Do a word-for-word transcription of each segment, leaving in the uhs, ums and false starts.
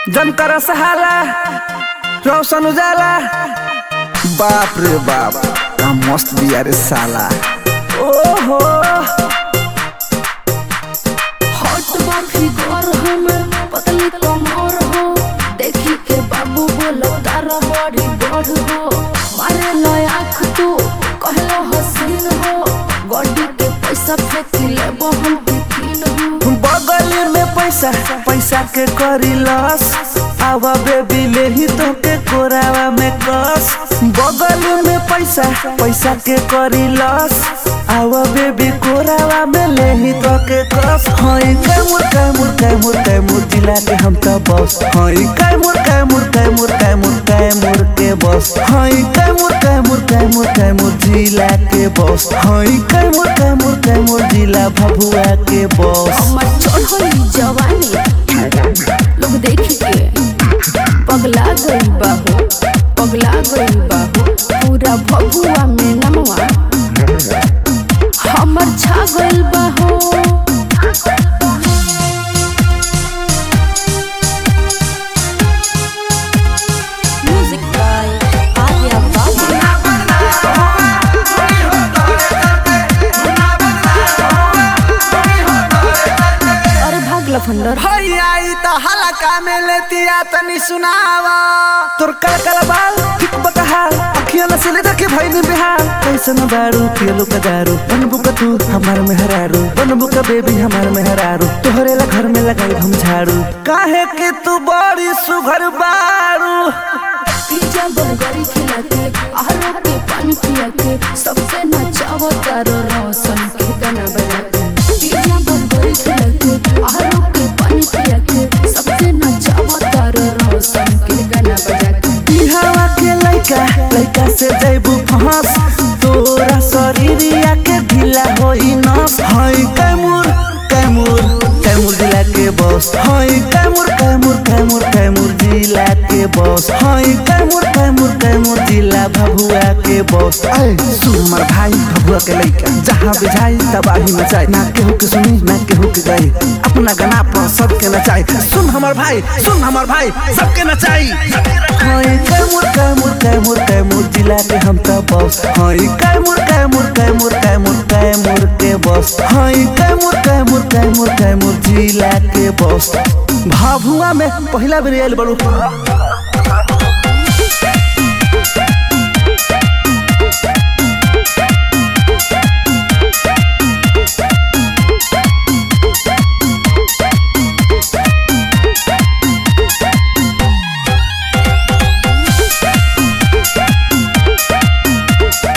जनकर सहाला रोशन उजाला। बाप रे बाप का मस्त दिया रे साला। ओहो हॉट बा फिगर हमर पतली कमर हो, देखी के बाबू बोलो तारा बड़ी बढ़ हो। मारे लय आँख तू कहलो हसीन हो, गड्डी के पैसा फेंक ले बहु बिकिन हो। बगल में पैसा पैसा के करी लॉस, आवा बेबी ले ही तो के कोरावा में कस। बगल में पैसा पैसा के करी लॉस, आवा बेबी कोरावा में ले ही तो के कस। हई कैमुर कैमुर कैमुर कैमुर जिला के हम तो बॉस। हई कैमुर कैमुर कैमुर कैमुर कैमुर के बॉस। हई कैमुर कैमुर कैमुर कैमुर जिला के बॉस। हई कैमुर कैमुर कैमुर जिला भभुआ के बॉस। हमर चढ़ली जवानी लोग देख के पगला गई बाबू, पगला गई बाबू। पूरा भभुआ में नमवा हमर छा गइल बाहो। म्यूजिक बाय आर्या बाबू। अरे भाग लफंडर आई तो हलका में लेतिया तनी सुनावा। तोर काला काला बाल ठीक बकहाल, अखियां नसीले देखे भइनी बिहार। कैसन बारू पियलो का दारू, बनबू का तू हमार में हरारू। बनबू का बेबी हमार में हरारू, तोहरे ला घर में लगाई हम झाड़ू। काहे कि तू बड़ी सुघर बारू। पिज्जा बर्गर खिला के आरो के पानी पिया के सबसे नचावो तारो रोशन के गाना बजा के। पिज्जा बर्गर खिला के आरो के पानी पिया के सबसे नचावो तारो रोशन के गाना बजा के। बिहावा के लइका लइका से जइबू फंस, तोरा शरीरिया के ढीला होई नस। हई कैमुर कैमुर कैमुर जिला के बॉस। हई कैमुर कैमुर कैमुर कैमुर जिला के बॉस। हई कैमुर कैमुर कैमुर जिला भभुआ के बॉस। ऐ सुन हमर भाई भभुआ के लइका, जहाँ भी जाई तबाही मचाई। ना केहू के सुनी ना केहू के गाई, अपना गाना पर सबके नचाई। सुन हमर भाई सुन हमर भाई सबके नचाई। हई कैमुर कैमुर कैमुर कैमुर जिला के हम तो बॉस। हई कैमुर कैमुर कैमुर कैमुर कैमुर के बॉस। हई कैमुर कैमुर कैमुर कैमुर जिला के बॉस। भभुआ में पहला बेर आइल बड़ू।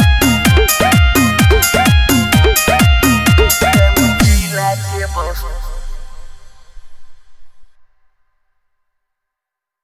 Boss.